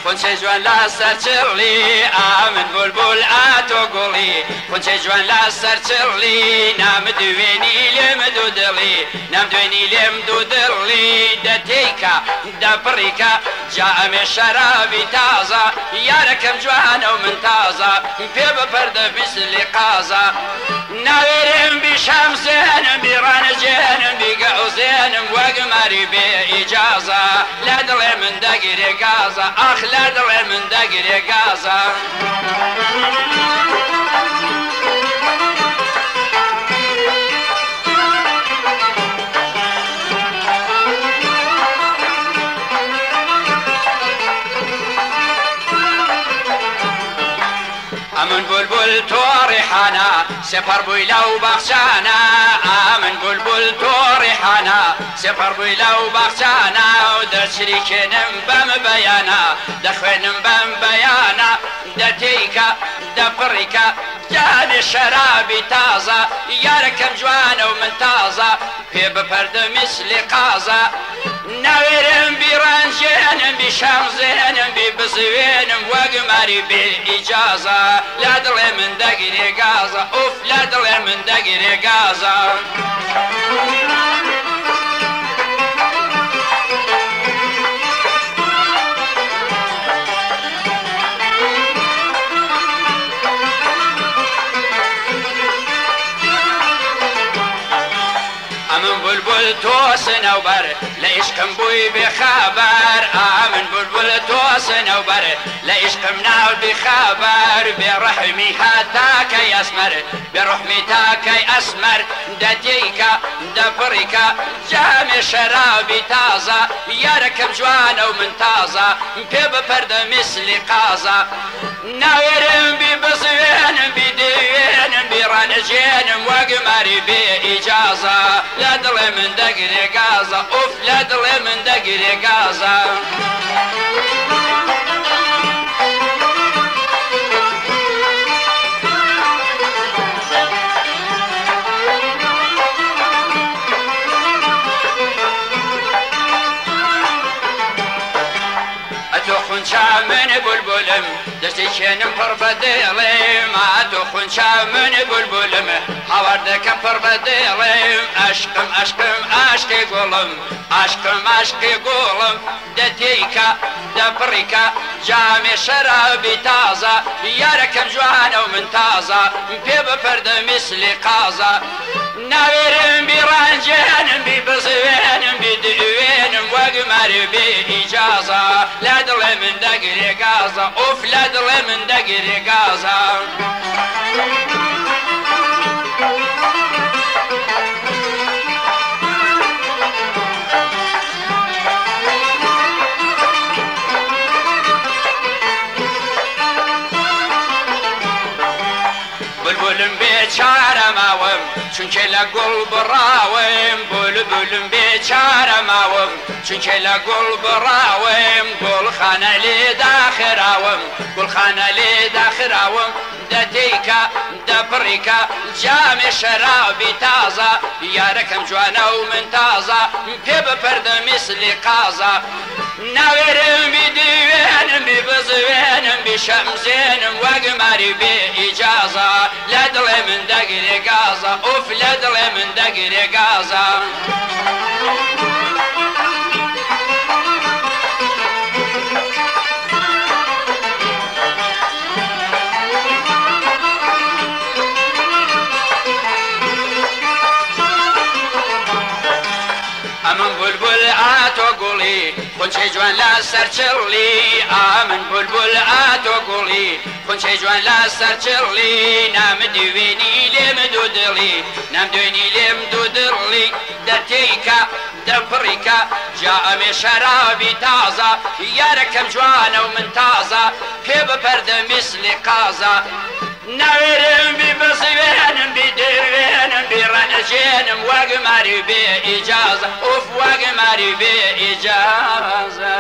خونچەی جوان لەسەر چڵی ئامن بولبول ئاتۆ گوڵی خونچەی جوان لەسەر چڵی نامدوێنی لێم دوو دڵی نامدوێنی لێم دوو دڵی دەتێیکە دەپڕیکە جا ئەمێ شەرابی تازە یارەکەم جوانە و من تازە پێ بپەردە بیسلی قازە ناوێرم بیشەم زێنم بیڕانەجێنم بیگەوزێنم وەگماری بێ ئیجازە لە دڵێ من دەگیرێ گازە ئاخ لە دڵێ من دەگیرێ گازە ئەمن بولبول تۆ ڕێحانە سێپەڕ بووی لەو باخچانە ئەمن بولبول تۆ ڕێحانە سێپەڕ بووی لەو باخچانە و دەرچریکێنم بەم بەیانە دەخوێنم بەم بەیانە دەتێیکە دەپڕیکە جانێ شەرابی تازە یارەکەم جوانە و من تازە پێ بپەردە میسلی قازە ناوێرم بیڕەنجێنم بیشەمزێنم بی بزوێنم وەگماری بێ ئیجازە لە دڵێ من دەگیرێ گازە ئوف لە دڵێ من دەگیرێ گازە ئەمن بولبول تۆ سنەوبەر لە عیشقم بووی بێخەبەر ئەمن بولبول تۆ سنەوبەر لە عیشقم ناو بێخەبەر بێڕەحمی هاتاکەی ئەسمەر بێڕەحمی تاکەی ئەسمەر دەتێیکە دەپڕیکە جامێ شەرابی تازە یارەکەم جوانە و من تازە پێ بپەردە میسلی قازە ناوێرم بی بزوێنم بی دەوێنم بیڕانەجێنم وەگماری بێ ئیجازە لە دڵێ من دەگیرێ گازە ئوف لە دڵێ من دەگیرێ گازە خونچا من بولبولم دەستی کێنم پڕ بە دێڵێم ئاتۆ خونچا من بولبولم هاواردەکەم پڕ بە دێڵێم عەشقم عەشقم عاشقی گوڵم عەشقم عاشقی گوڵم دەتێیکە دەپڕیکە جامێ شەرابی تازە یارەکەم جوانە و من تازە پێ بپەردە میسلی قازە ناوێرم بیڕەنجێنم بی بزوێنم بی دەوێنم وەگماری بێ ئیجازە لە دڵێ من دەگیرێ گازە ئوف لە دڵێ من دەگیرێ گازە بولبولم بێچارە ماوەم چونکە لە گوڵ بڕاوم بولبولم بێچارە ماوەم چونکە لە گوڵ بڕاوم گوڵخانە لێ داخراوم گوڵخانە لێ داخراوم دەتێیکە دەپڕیکە جامێ شەرابی تازە یارەکەم جوانە و من تازە پێ بپەردە میسلی قازە ناوێرم بی دەوێنم بی بزوێنم بی شەمزێنم وەگماری بێ ئیجازە لە دڵێ من دەگیرێ گازە ئوف لە دڵێ من دەگیرێ گازە ئەمن بولبول ئاتۆ گوڵی خونچەی جوان لەسەر چڵی ئەمن بولبول ئاتۆ گوڵی خونچەی جوان لەسەر چڵی نامدوێنی لێم دوو دڵی نامدوێنی لێم دوو دڵی دەتێیکە دەپڕیکە جا ئەمێ شەرابی تازە یارەکەم جوانە و من تازە پێ بپەردە میسلی قازە ناوێرم بی بزوێنم بی دەوێنم بیڕەنەجێنم وەگماری بێ ئیجازە ئوف وەگماری بێ ئیجازە